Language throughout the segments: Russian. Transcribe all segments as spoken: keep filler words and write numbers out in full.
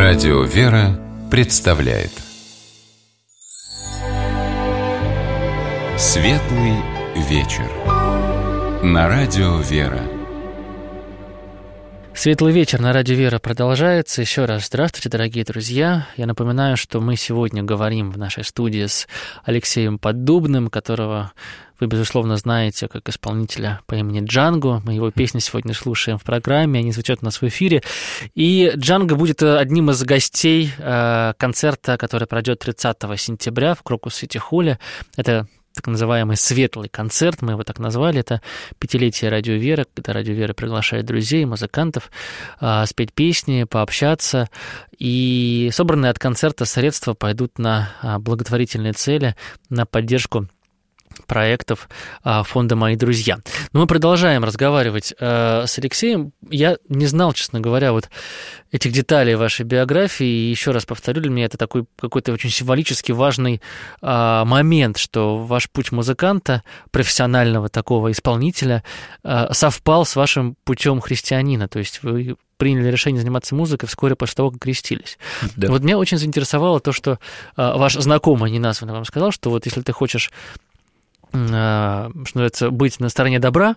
Радио «Вера» представляет Светлый вечер на Радио «Вера». Светлый вечер на Радио «Вера» продолжается. Еще раз здравствуйте, дорогие друзья. Я напоминаю, что мы сегодня говорим в нашей студии с Алексеем Поддубным, которого вы, безусловно, знаете как исполнителя по имени Джанго. Мы его песни сегодня слушаем в программе, они звучат у нас в эфире. И Джанго будет одним из гостей концерта, который пройдет тридцатого сентября в Крокус-Сити-Холле. Это так называемый «Светлый концерт», мы его так назвали. Это пятилетие Радио «Вера», когда Радио «Вера» приглашает друзей, музыкантов э, спеть песни, пообщаться. И собранные от концерта средства пойдут на э, благотворительные цели, на поддержку проектов фонда «Мои друзья». Но мы продолжаем разговаривать э, с Алексеем. Я не знал, честно говоря, вот этих деталей вашей биографии. И еще раз повторю, для меня это такой какой-то очень символически важный э, момент, что ваш путь музыканта, профессионального такого исполнителя, э, совпал с вашим путем христианина. То есть вы приняли решение заниматься музыкой вскоре после того, как крестились. Да. Вот меня очень заинтересовало то, что э, ваш знакомый, неназванный, вам сказал, что вот если ты хочешь, что называется, быть на стороне добра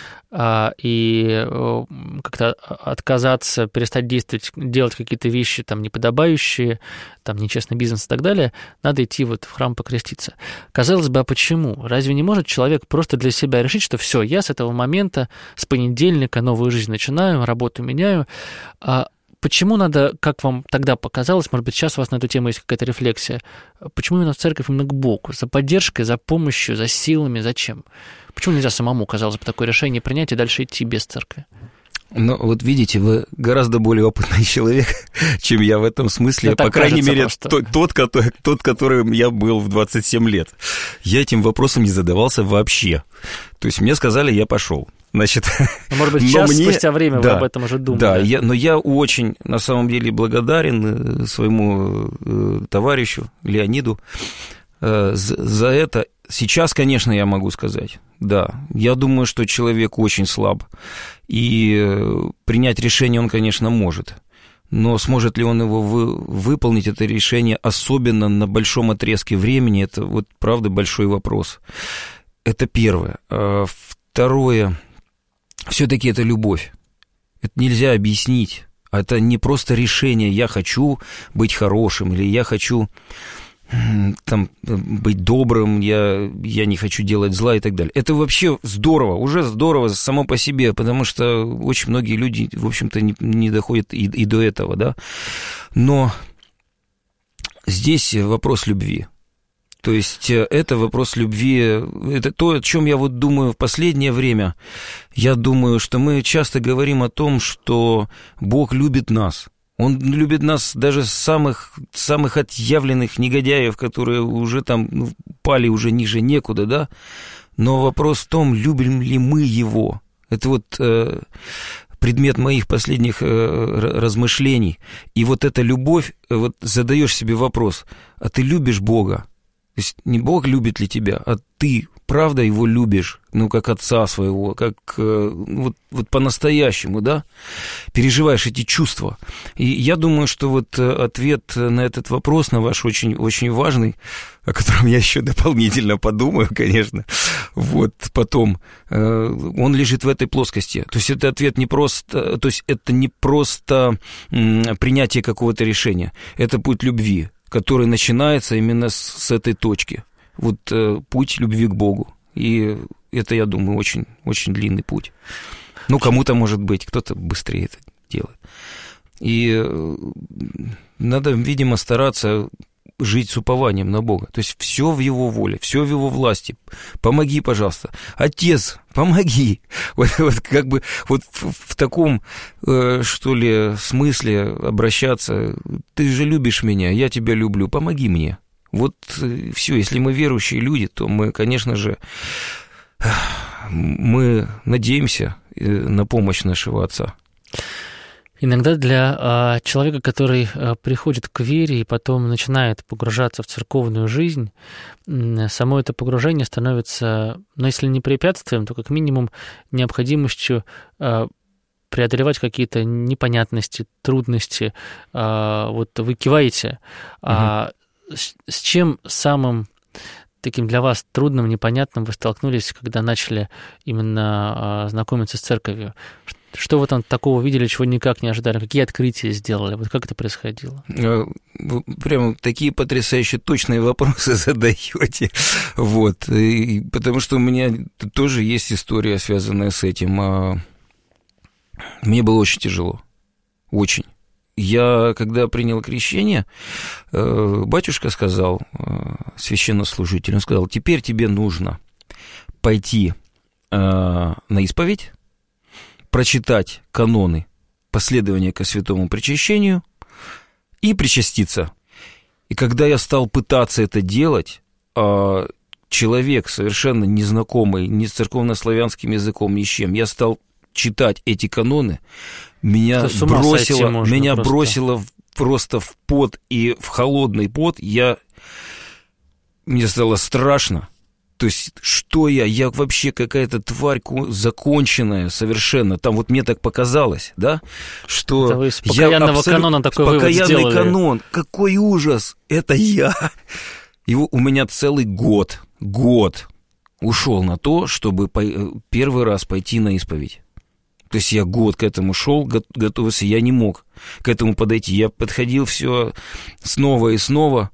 и как-то отказаться, перестать действовать, делать какие-то вещи там неподобающие, там нечестный бизнес и так далее, надо идти вот в храм покреститься. Казалось бы, а почему? Разве не может человек просто для себя решить, что все, я с этого момента, с понедельника новую жизнь начинаю, работу меняю? Почему надо, как вам тогда показалось, может быть, сейчас у вас на эту тему есть какая-то рефлексия, почему именно в церковь, именно к Богу? За поддержкой, за помощью, за силами, зачем? Почему нельзя самому, казалось бы, такое решение принять и дальше идти без церкви? Ну, вот видите, вы гораздо более опытный человек, чем я в этом смысле. Да, по крайней мере, тот, тот, который, тот, которым я был в двадцать семь лет. Я этим вопросом не задавался вообще. То есть мне сказали, я пошел. Значит, ну, может быть, сейчас, мне... спустя время, да, вы об этом уже думали. Да, я, но я очень, на самом деле, благодарен своему э, товарищу Леониду э, за, за это. Сейчас, конечно, я могу сказать, да, я думаю, что человек очень слаб, и э, принять решение он, конечно, может. Но сможет ли он его вы, выполнить, это решение, особенно на большом отрезке времени, это вот, правда, большой вопрос. Это первое. Второе, все-таки это любовь. Это нельзя объяснить. Это не просто решение «я хочу быть хорошим» или «я хочу там, быть добрым», я, «я не хочу делать зла» и так далее. Это вообще здорово, уже здорово само по себе, потому что очень многие люди, в общем-то, не, не доходят и, и до этого, да. Но здесь вопрос любви. То есть это вопрос любви, это то, о чем я вот думаю в последнее время. Я думаю, что мы часто говорим о том, что Бог любит нас. Он любит нас даже самых, самых отъявленных негодяев, которые уже там ну, пали уже ниже некуда, да. Но вопрос в том, любим ли мы Его. Это вот э, предмет моих последних э, размышлений. И вот эта любовь, вот задаешь себе вопрос, а ты любишь Бога? То есть не Бог любит ли тебя, а ты, правда, его любишь, ну, как отца своего, как э, вот, вот по-настоящему, да, переживаешь эти чувства. И я думаю, что вот ответ на этот вопрос, на ваш очень, очень важный, о котором я еще дополнительно подумаю, конечно, вот потом, э, он лежит в этой плоскости. То есть это ответ не просто, то есть это не просто м, принятие какого-то решения, это путь любви, который начинается именно с, с этой точки. Вот э, путь любви к Богу. И это, я думаю, очень, очень длинный путь. Ну, кому-то, может быть, кто-то быстрее это делает. И э, надо, видимо, стараться жить с упованием на Бога. То есть все в Его воле, все в Его власти. Помоги, пожалуйста. Отец, помоги. Вот, вот как бы вот в, в таком, э, что ли, смысле обращаться. Ты же любишь меня, я тебя люблю, помоги мне. Вот э, все, если мы верующие люди, то мы, конечно же, мы надеемся на помощь нашего Отца. Иногда для а, человека, который а, приходит к вере и потом начинает погружаться в церковную жизнь, само это погружение становится, ну, если не препятствием, то как минимум необходимостью а, преодолевать какие-то непонятности, трудности. Вот вы киваете. Угу. А с, с чем самым таким для вас трудным, непонятным вы столкнулись, когда начали именно знакомиться с церковью? Что вы там такого видели, чего никак не ожидали? Какие открытия сделали? Вот как это происходило? Прямо такие потрясающие точные вопросы задаете. Вот. И потому что у меня тоже есть история, связанная с этим. Мне было очень тяжело. Очень. Я, когда принял крещение, батюшка сказал, священнослужитель, он сказал: теперь тебе нужно пойти на исповедь, прочитать каноны последования ко святому причащению и причаститься. И когда я стал пытаться это делать, человек, совершенно незнакомый ни с церковнославянским языком, ни с чем, я стал читать эти каноны, меня бросило, можно меня просто. бросило просто в пот и в холодный пот. Я... Мне стало страшно. То есть, что я? Я вообще какая-то тварь законченная совершенно. Там вот мне так показалось, да, что... Это вы с покаянного абсолют... канона такой вывод сделали. Покаянный канон. Какой ужас! Это я! И у меня целый год, год ушел на то, чтобы первый раз пойти на исповедь. То есть я год к этому шел, готовился, я не мог к этому подойти. Я подходил все снова и снова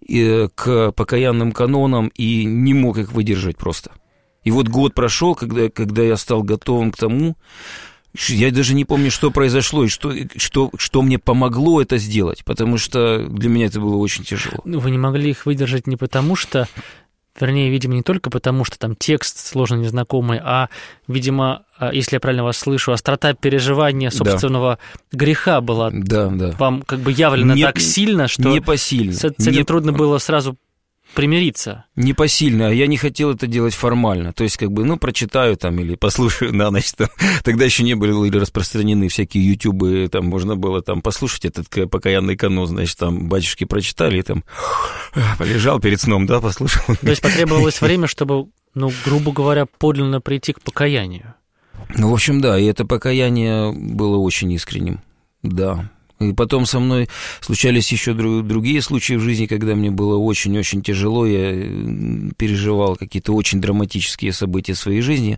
к покаянным канонам и не мог их выдержать просто. И вот год прошел, когда, когда я стал готовым к тому, я даже не помню, что произошло и что, что, что мне помогло это сделать, потому что для меня это было очень тяжело. Вы не могли их выдержать не потому, что... Вернее, видимо, не только потому, что там текст сложно незнакомый, а, видимо, если я правильно вас слышу, острота переживания собственного да. греха была да, да. вам как бы явлена не, так сильно, что непосильно. с, с этим не... трудно было сразу примириться. Непосильно, а я не хотел это делать формально. То есть, как бы, ну, прочитаю там или послушаю на ночь. Там. Тогда еще не были или распространены всякие ютубы, там можно было там послушать этот покаянный канон, значит, там батюшки прочитали и там полежал перед сном, да, послушал. То есть потребовалось время, чтобы, ну, грубо говоря, подлинно прийти к покаянию. Ну, в общем, да, и это покаяние было очень искренним, да. И потом со мной случались еще другие случаи в жизни, когда мне было очень-очень тяжело, я переживал какие-то очень драматические события в своей жизни.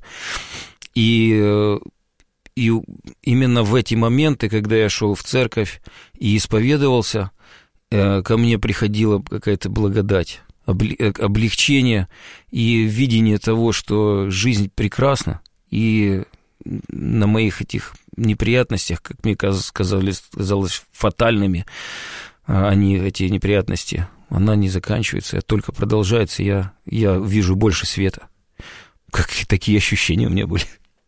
И, и именно в эти моменты, когда я шел в церковь и исповедовался, ко мне приходила какая-то благодать, облегчение и видение того, что жизнь прекрасна, и на моих этих неприятностях, как мне казалось, казалось фатальными, они, эти неприятности, она не заканчивается, а только продолжается, я, я вижу больше света. Как такие ощущения у меня были.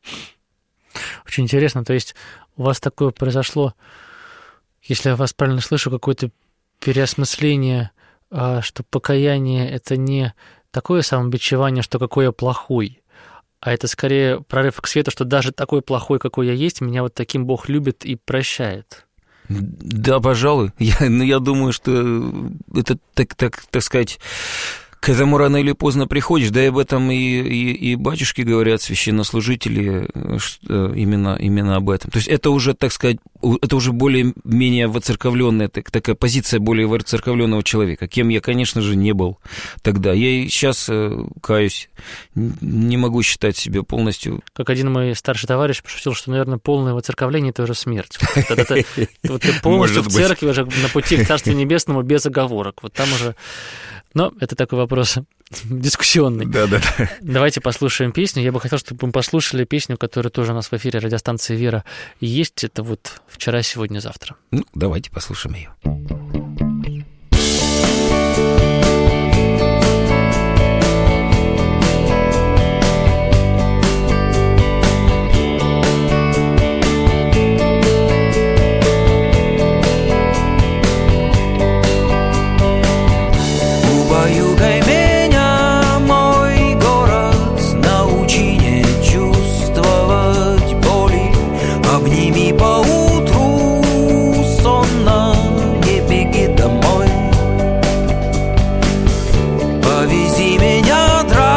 Очень интересно, то есть у вас такое произошло, если я вас правильно слышу, какое-то переосмысление, что покаяние — это не такое самобичевание, что какой я плохой, а это скорее прорыв к свету, что даже такой плохой, какой я есть, меня вот таким Бог любит и прощает. Да, пожалуй. Я, ну, я думаю, что это, так, так, так сказать, к этому рано или поздно приходишь. Да и об этом и, и, и батюшки говорят, священнослужители, что именно, именно об этом. То есть это уже, так сказать, это уже более-менее воцерковленная, так, такая позиция более воцерковленного человека, кем я, конечно же, не был тогда. Я и сейчас каюсь, не могу считать себя полностью. Как один мой старший товарищ пошутил, что, наверное, полное воцерковление — это уже смерть. Вот ты полностью в церкви уже на пути к Царству Небесному без оговорок. Вот там уже... Но это такой вопрос дискуссионный. Да, да, да. Давайте послушаем песню. Я бы хотел, чтобы мы послушали песню, которая тоже у нас в эфире радиостанции «Вера» есть. Это вот «Вчера, сегодня, завтра». Ну, давайте послушаем ее.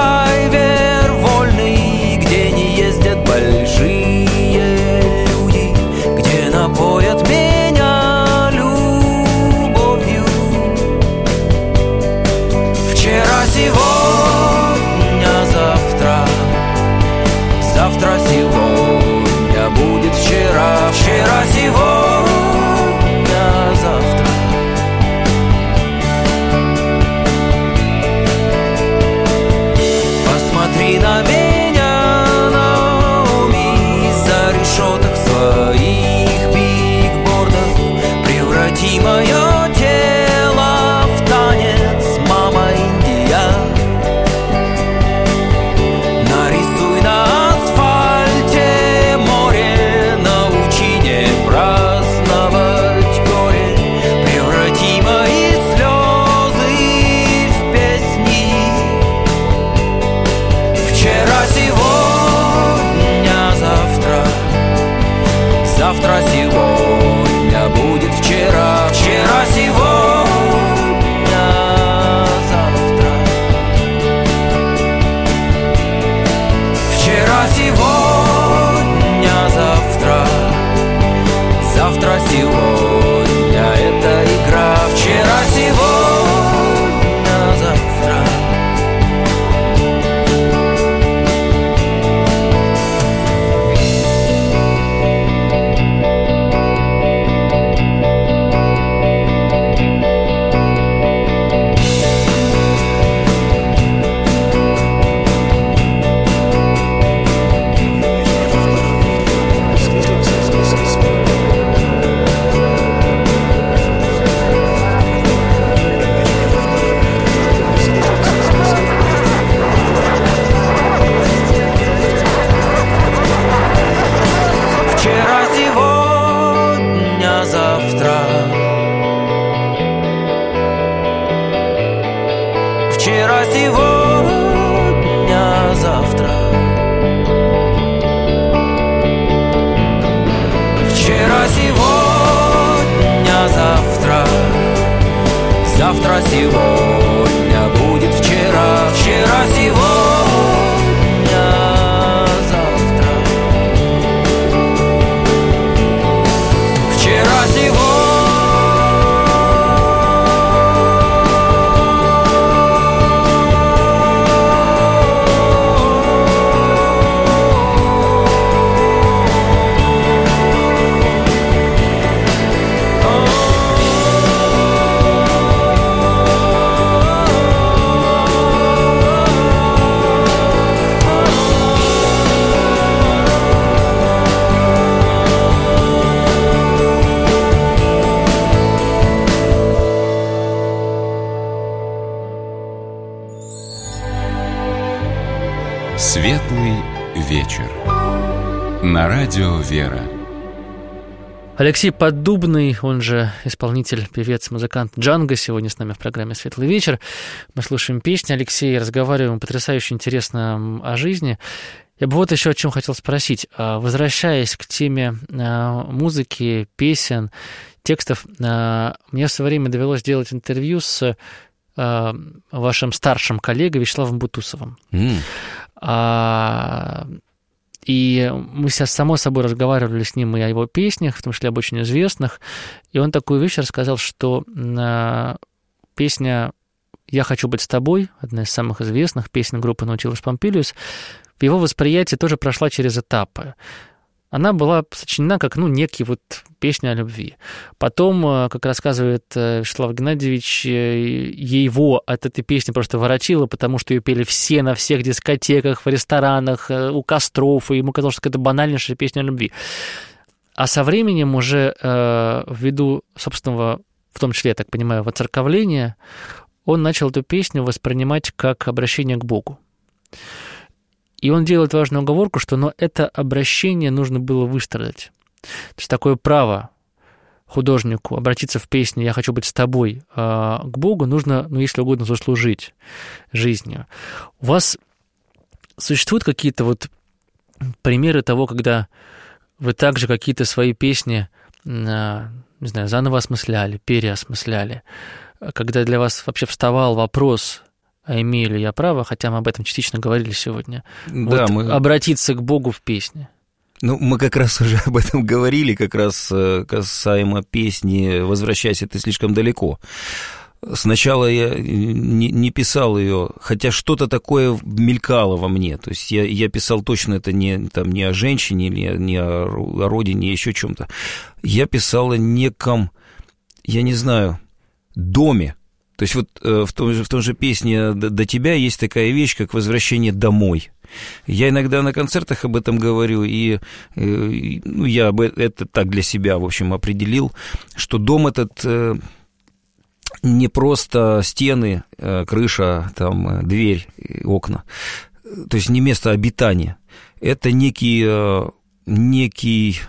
Большие люди Завтра сегодня будет вчера, вчера сегодня завтра. Вчера сегодня завтра. Завтра сегодня это игра. Вчера сегодня завтра. Вчера, сегодня, завтра. Вчера, сегодня, завтра. Завтра, сегодня будет вчера. Вчера, сегодня, завтра. Вчера, сегодня. Светлый вечер. На радио «Вера». Алексей Поддубный, он же исполнитель, певец, музыкант Джанго, сегодня с нами в программе «Светлый вечер». Мы слушаем песни Алексея, разговариваем потрясающе интересно о жизни. Я бы вот еще о чем хотел спросить. Возвращаясь к теме музыки, песен, текстов, мне в свое время довелось делать интервью с вашим старшим коллегой Вячеславом Бутусовым. Mm. А, и мы сейчас, само собой, разговаривали с ним и о его песнях, в том числе об очень известных, и он такую вещь рассказал, что а, песня «Я хочу быть с тобой», одна из самых известных песен группы Nautilus Pompilius, в его восприятии тоже прошла через этапы. Она была сочинена как, ну, некий вот песня о любви. Потом, как рассказывает Вячеслав Геннадьевич, его от этой песни просто воротило, потому что ее пели все на всех дискотеках, в ресторанах, у костров, и ему казалось, что это банальнейшая песня о любви. А со временем уже ввиду собственного, в том числе, я так понимаю, воцерковления, он начал эту песню воспринимать как обращение к Богу. И он делает важную оговорку, что но это обращение нужно было выстрадать. То есть такое право художнику обратиться в песню «Я хочу быть с тобой» к Богу нужно, ну, если угодно, заслужить жизнью. У вас существуют какие-то вот примеры того, когда вы также какие-то свои песни, не знаю, заново осмысляли, переосмысляли, когда для вас вообще вставал вопрос, а имею ли я право, хотя мы об этом частично говорили сегодня, да, вот мы... обратиться к Богу в песне? Ну, мы как раз уже об этом говорили, как раз касаемо песни «Возвращайся, ты слишком далеко». Сначала я не, не писал ее, хотя что-то такое мелькало во мне. То есть я, я писал точно это не, там, не о женщине, не, не о, о родине, еще о чем-то. Я писал о неком, я не знаю, доме. То есть вот в том же, в том же песне «До тебя» есть такая вещь, как возвращение домой. Я иногда на концертах об этом говорю, и ну, я это так для себя, в общем, определил, что дом этот не просто стены, крыша, там, дверь, окна, то есть не место обитания. Это некий, некий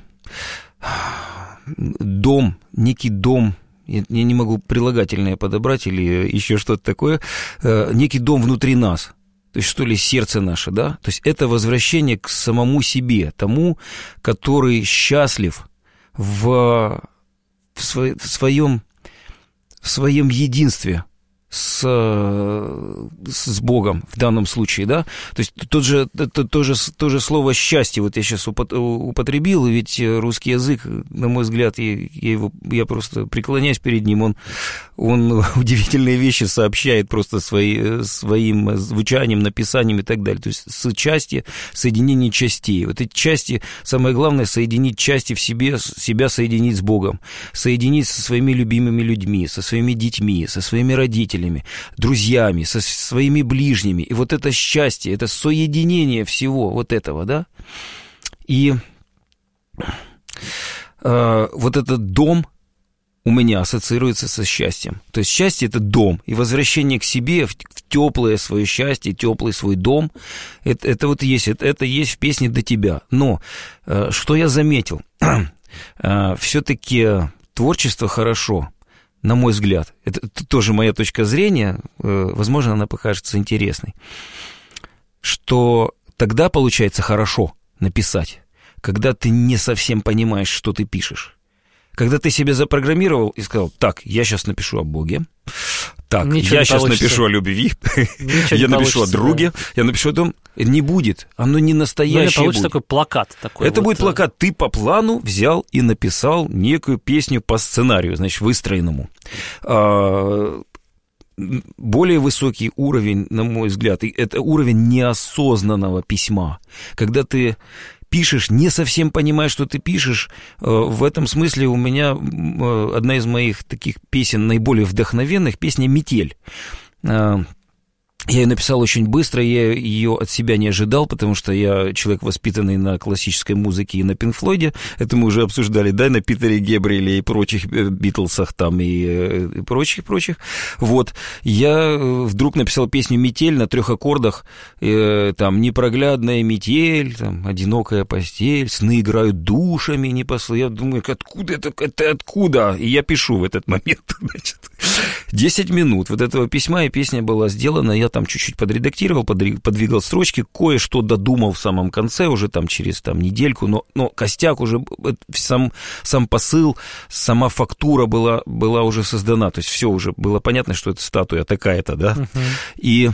дом, некий дом, я не могу прилагательное подобрать или еще что-то такое, некий дом внутри нас, то есть что ли сердце наше, да, то есть это возвращение к самому себе, тому, который счастлив в, в, сво, в, своем, в своем единстве с, с Богом в данном случае, да, то есть тот же, то, то, же, то же слово «счастье», вот я сейчас употребил, ведь русский язык, на мой взгляд, я, я, его, я просто преклоняюсь перед ним, он, он удивительные вещи сообщает просто свои, своим звучанием, написанием и так далее, то есть счастье, соединение частей, вот эти части, самое главное, соединить части в себе, себя соединить с Богом, соединить со своими любимыми людьми, со своими детьми, со своими родителями, друзьями, со своими ближними. И вот это счастье, это соединение всего вот этого, да? И э, вот этот дом у меня ассоциируется со счастьем. То есть счастье – это дом. И возвращение к себе, в, в теплое свое счастье, теплый свой дом, это, это вот есть, это, это есть в песне «До тебя». Но э, что я заметил? э, все-таки творчество хорошо. На мой взгляд, это тоже моя точка зрения, возможно, она покажется интересной, что тогда получается хорошо написать, когда ты не совсем понимаешь, что ты пишешь. Когда ты себя запрограммировал и сказал: так, я сейчас напишу о Боге, так, Ничего я не сейчас получится. напишу о любви, Ничего я не напишу о получится, друге, да. я напишу о том, не будет, оно не Ну, или настоящее получится будет. такой плакат. Такой Это вот, будет плакат. Ты по плану взял и написал некую песню по сценарию, значит, выстроенному. Более высокий уровень, на мой взгляд, это уровень неосознанного письма. Когда ты пишешь, не совсем понимаешь, что ты пишешь. В этом смысле у меня одна из моих таких песен, наиболее вдохновенных, песня «Метель». Я ее написал очень быстро, я ее от себя не ожидал, потому что я человек, воспитанный на классической музыке и на Пинк Флойде. Это мы уже обсуждали, да, на Питере Гебриэле и прочих Битлсах там и, и прочих-прочих. Вот. Я вдруг написал песню «Метель» на трех аккордах. Э, там «Непроглядная метель», там «Одинокая постель», «Сны играют душами», не посл... Я думаю, откуда это, это откуда? И я пишу в этот момент, значит. десять минут вот этого письма, и песня была сделана. Я там чуть-чуть подредактировал, подвигал строчки, кое-что додумал в самом конце, уже там через там, недельку, но, но костяк уже, сам, сам посыл, сама фактура была, была уже создана, то есть все уже было понятно, что это статуя такая-то, да, uh-huh. И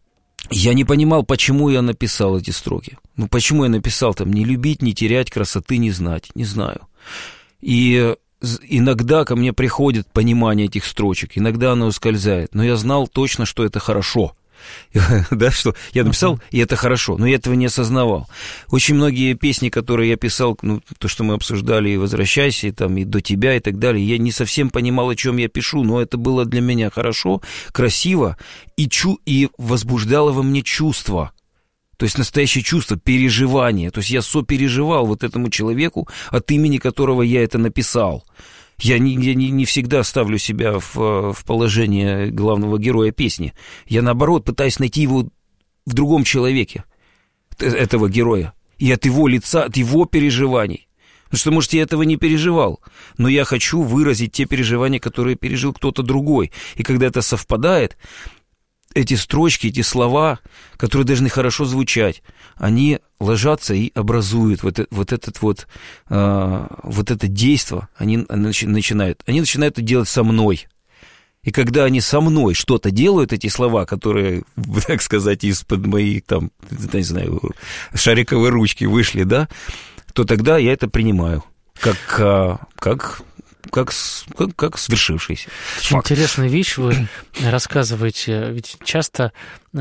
я не понимал, почему я написал эти строки, ну почему я написал там «не любить, не терять, красоты не знать», не знаю, и... Иногда ко мне приходит понимание этих строчек, иногда оно ускользает, но я знал точно, что это хорошо. Да, что я написал, uh-huh. и это хорошо, но я этого не осознавал. Очень многие песни, которые я писал, ну, то, что мы обсуждали, и «Возвращайся», и, там, и «До тебя», и так далее, я не совсем понимал, о чем я пишу, но это было для меня хорошо, красиво, и, чу- и возбуждало во мне чувство. То есть настоящее чувство, переживание. То есть я сопереживал вот этому человеку, от имени которого я это написал. Я не, я не, не всегда ставлю себя в, в положение главного героя песни. Я, наоборот, пытаюсь найти его в другом человеке, этого героя. И от его лица, от его переживаний. Потому что, может, я этого не переживал, но я хочу выразить те переживания, которые пережил кто-то другой. И когда это совпадает... Эти строчки, эти слова, которые должны хорошо звучать, они ложатся и образуют вот, вот этот вот, э, вот это действо, они начинают, они начинают это делать со мной. И когда они со мной что-то делают, эти слова, которые, так сказать, из-под моей, там, не знаю, шариковой ручки вышли, да, то тогда я это принимаю как, как Как, как, как свершившийся. Очень факт. Интересная вещь вы рассказываете. Ведь часто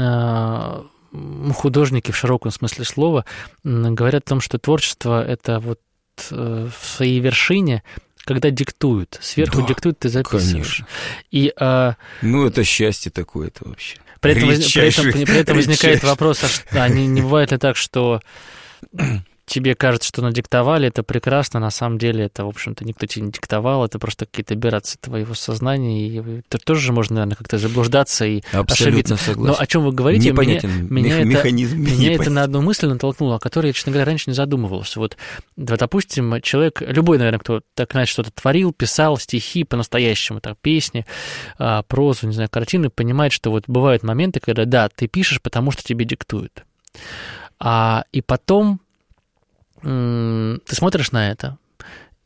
э, художники в широком смысле слова говорят о том, что творчество – это вот э, в своей вершине, когда диктуют. Сверху да, диктуют, ты записываешь. Конечно. И, э, ну, это счастье такое-то вообще. При этом, при этом, при этом возникает вопрос, а, что, а не, не бывает ли так, что... Тебе кажется, что надиктовали, это прекрасно, на самом деле это, в общем-то, никто тебе не диктовал, это просто какие-то операции твоего сознания, и это тоже можно, наверное, как-то заблуждаться и абсолютно ошибиться. Согласен. Но о чем вы говорите, непонятен меня, мех- меня, механизм, это, меня это на одну мысль натолкнуло, о которой я, честно говоря, раньше не задумывался. Вот, допустим, человек, любой, наверное, кто так, знаете, что-то творил, писал стихи по-настоящему, так, песни, прозу, не знаю, картины, понимает, что вот бывают моменты, когда, да, ты пишешь, потому что тебе диктуют. А, и потом... ты смотришь на это,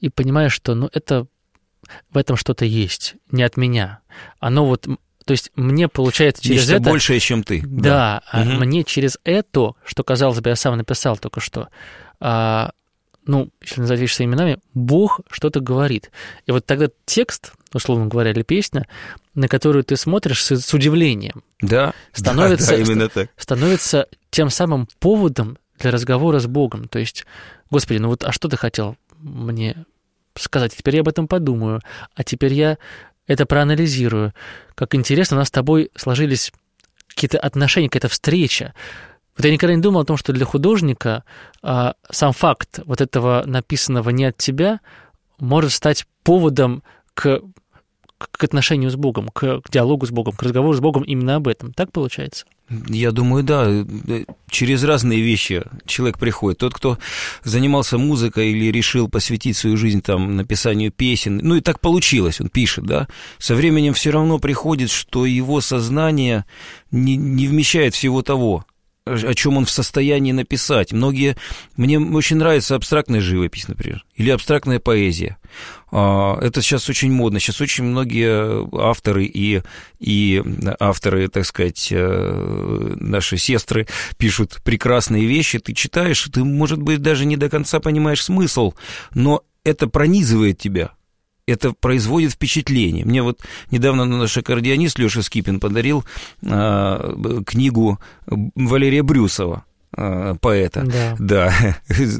и понимаешь, что ну, это, в этом что-то есть, не от меня. Оно вот, то есть мне получается через Нечто это... большее, чем ты. Да, да. Угу. Мне через это, что, казалось бы, я сам написал только что, а, ну, если называть вещи своими именами, Бог что-то говорит. И вот тогда текст, условно говоря, или песня, на которую ты смотришь с, с удивлением, да, становится, да, да, именно так. становится тем самым поводом для разговора с Богом. То есть, Господи, ну вот, а что ты хотел мне сказать? Теперь я об этом подумаю, а теперь я это проанализирую. Как интересно, у нас с тобой сложились какие-то отношения, какая-то встреча. Вот я никогда не думал о том, что для художника а, сам факт вот этого написанного не от тебя может стать поводом к, к отношению с Богом, к, к диалогу с Богом, к разговору с Богом именно об этом. Так получается? Я думаю, да. Через разные вещи человек приходит. Тот, кто занимался музыкой или решил посвятить свою жизнь там, написанию песен, ну и так получилось, он пишет, да, со временем все равно приходит, что его сознание не, не вмещает всего того, о чем он в состоянии написать. Многие... Мне очень нравится абстрактная живопись, например, или абстрактная поэзия. Это сейчас очень модно. Сейчас очень многие авторы и, и авторы, так сказать, наши сестры пишут прекрасные вещи. Ты читаешь, ты, может быть, даже не до конца понимаешь смысл, но это пронизывает тебя. Это производит впечатление. Мне вот недавно наш аккордеонист Лёша Скипин подарил а, книгу Валерия Брюсова, а, поэта. Да. да.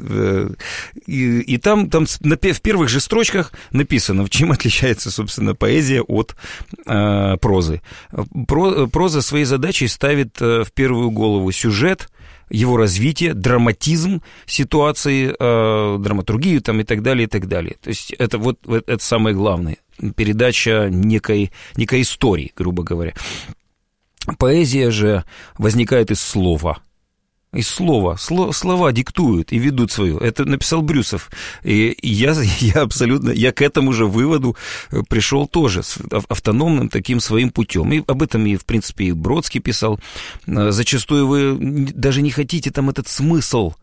И, и там, там в первых же строчках написано, чем отличается, собственно, поэзия от а, прозы. Про, проза своей задачей ставит в первую голову сюжет, его развитие, драматизм ситуации, э, драматургию там, и так далее, и так далее. То есть это вот это самое главное. Передача некой, некой истории, грубо говоря. Поэзия же возникает из слова. Из слова. Сло, слова диктуют и ведут свою. Это написал Брюсов. И я, я абсолютно, я к этому же выводу пришел тоже с автономным таким своим путем. И об этом, и, в принципе, и Бродский писал. Зачастую вы даже не хотите там этот смысл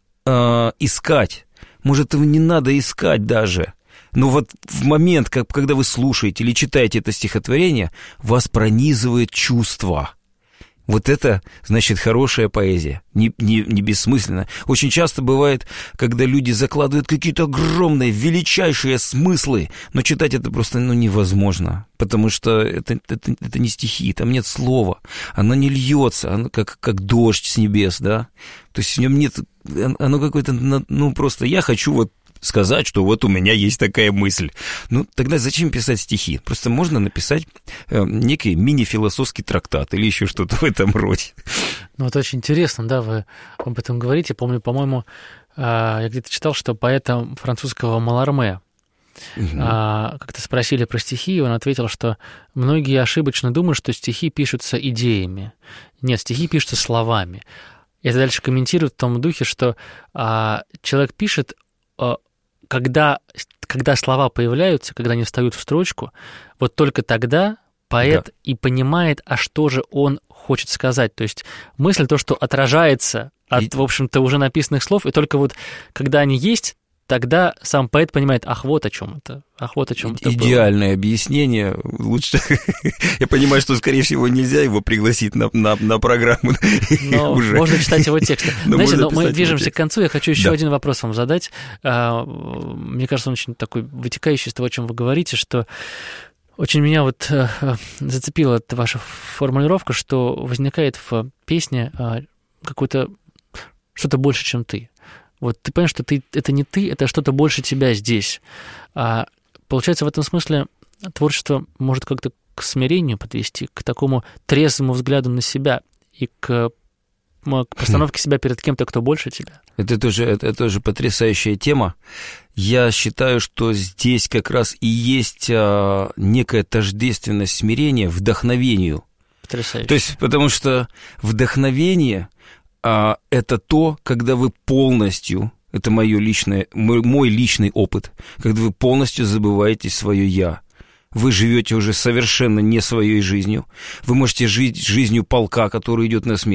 э, искать. Может, его не надо искать даже. Но вот в момент, как, когда вы слушаете или читаете это стихотворение, вас пронизывает чувство. Вот это, значит, хорошая поэзия, не, не, не бессмысленно. Очень часто бывает, когда люди закладывают какие-то огромные, величайшие смыслы, но читать это просто ну, невозможно, потому что это, это, это не стихи, там нет слова, оно не льется, оно как, как дождь с небес, да, то есть в нем нет, оно какое-то, ну, просто я хочу вот сказать, что вот у меня есть такая мысль. Ну, тогда зачем писать стихи? Просто можно написать э, некий мини-философский трактат или еще что-то в этом роде. Ну, это очень интересно, да, вы об этом говорите. Помню, по-моему, э, я где-то читал, что поэта французского Маларме угу. э, как-то спросили про стихи, и он ответил, что многие ошибочно думают, что стихи пишутся идеями. Нет, стихи пишутся словами. И это дальше комментирует в том духе, что э, человек пишет э, Когда, когда слова появляются, когда они встают в строчку, вот только тогда поэт да. и понимает, а что же он хочет сказать. То есть мысль, то, что отражается от, и... в общем-то, уже написанных слов, и только вот когда они есть, тогда сам поэт понимает, ах, вот о чем это, ах, вот о чем это было. Идеальное объяснение. Лучше... Я понимаю, что, скорее всего, нельзя его пригласить на, на, на программу. Но уже. Можно читать его тексты. Знаете, но мы движемся к концу. Я хочу еще да. один вопрос вам задать. Мне кажется, он очень такой вытекающий из того, о чем вы говорите, что очень меня вот зацепила эта ваша формулировка, что возникает в песне какое-то что-то больше, чем ты. Вот ты понимаешь, что ты, это не ты, это что-то больше тебя здесь. А, получается, в этом смысле творчество может как-то к смирению подвести, к такому трезвому взгляду на себя и к, к постановке себя перед кем-то, кто больше тебя. Это тоже, это тоже потрясающая тема. Я считаю, что здесь как раз и есть а, некая тождественность смирения вдохновению. Потрясающе. То есть, потому что вдохновение... А это то, когда вы полностью, это моё личное, мой, мой личный опыт, когда вы полностью забываете свое «я». Вы живете уже совершенно не своей жизнью. Вы можете жить жизнью полка, который идет на смерть.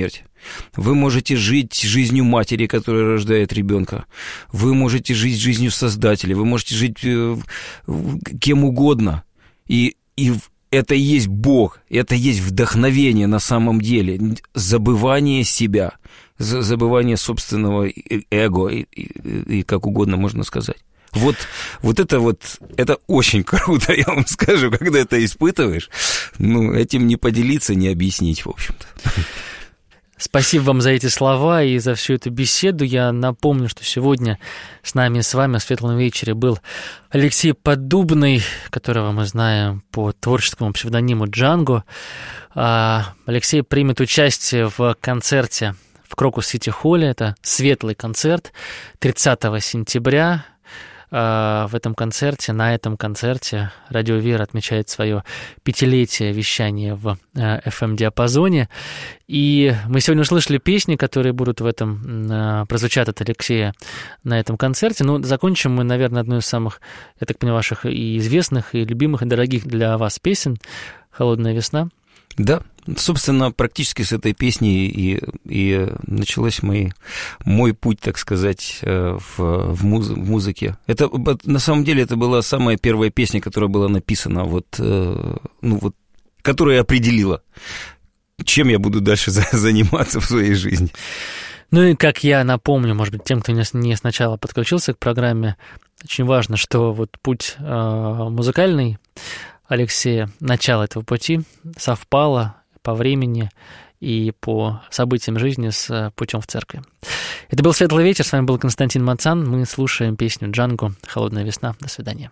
Вы можете жить жизнью матери, которая рождает ребенка. Вы можете жить жизнью Создателя. Вы можете жить кем угодно. И, и это и есть Бог. Это и есть вдохновение на самом деле. Забывание себя. Забывание собственного эго. И, и, и как угодно можно сказать. Вот, вот это вот, это очень круто, я вам скажу, когда это испытываешь. Ну, этим не поделиться, не объяснить, в общем-то. Спасибо вам за эти слова и за всю эту беседу. Я напомню, что сегодня с нами, с вами в «Светлом вечере» был Алексей Поддубный, которого мы знаем по творческому псевдониму Джанго. Алексей примет участие в концерте в Крокус-Сити-Холле. Это светлый концерт тридцатого сентября. В этом концерте, на этом концерте Радио Вера отмечает свое пятилетие вещания в эф эм-диапазоне. И мы сегодня услышали песни, которые будут в этом, прозвучат от Алексея на этом концерте. Но закончим мы, наверное, одной из самых, я так понимаю, ваших и известных, и любимых, и дорогих для вас песен «Холодная весна». Да, собственно, практически с этой песни и, и началось мой, мой путь, так сказать, в, в, муз, в музыке. Это, на самом деле, это была самая первая песня, которая была написана, вот, ну, вот, которая определила, чем я буду дальше заниматься в своей жизни. Ну и как я напомню, может быть, тем, кто не сначала подключился к программе, очень важно, что вот путь музыкальный Алексея, начало этого пути совпало по времени и по событиям жизни с путем в церкви. Это был «Светлый вечер», с вами был Константин Мацан. Мы слушаем песню Джанго «Холодная весна». До свидания.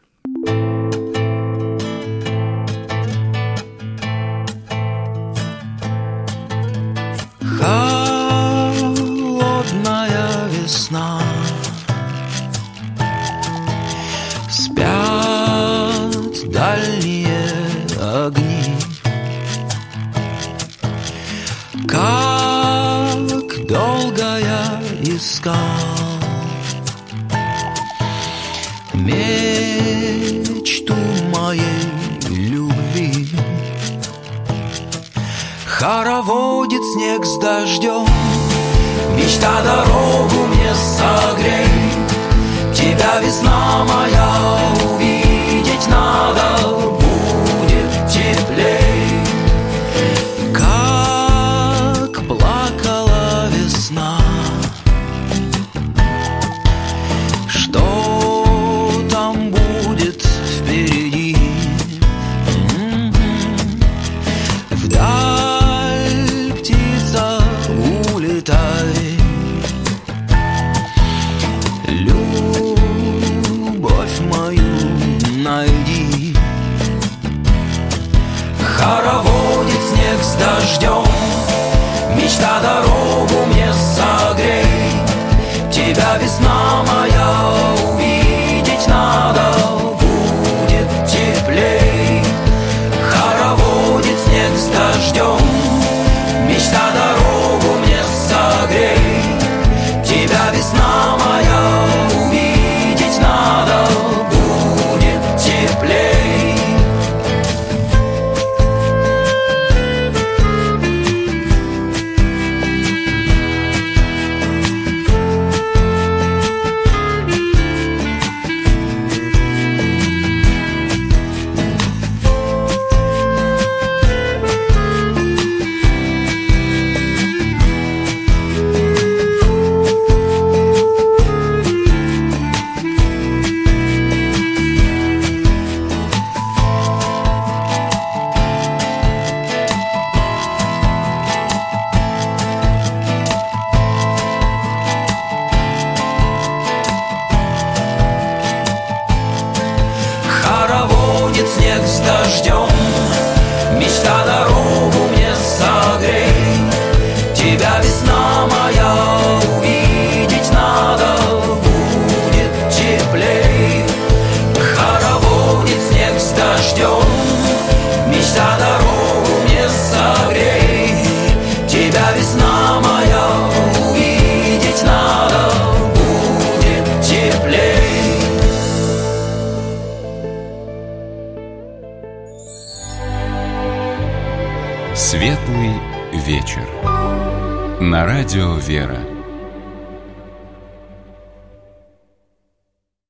Холодная весна, спят дальние огни, как долго я искал мечту моей любви. Хороводит снег с дождем, мечта дорогу мне согрей. Тебя, весна моя, увидеть надо, будет теплей. Как плакала весна, что там будет впереди? Вдаль, птица, улетай. Найди. Хороводит снег с дождем, мечта дорогу мне согрей. Тебя, весна моя, увидеть надо, будет теплей. Хороводит снег с дождем, мечта дорогу мне согрей. Тебя, весна моя, увидеть надо, теплей. Снег с дождем, мечта дорогу мне согрей. Тебя, весна моя, увидеть надо, будет теплей. Хороводит снег с дождем, мечта дорогу мне согрей. Тебя, весна моя, увидеть надо, будет теплей. Светлый вечер. На радио «Вера».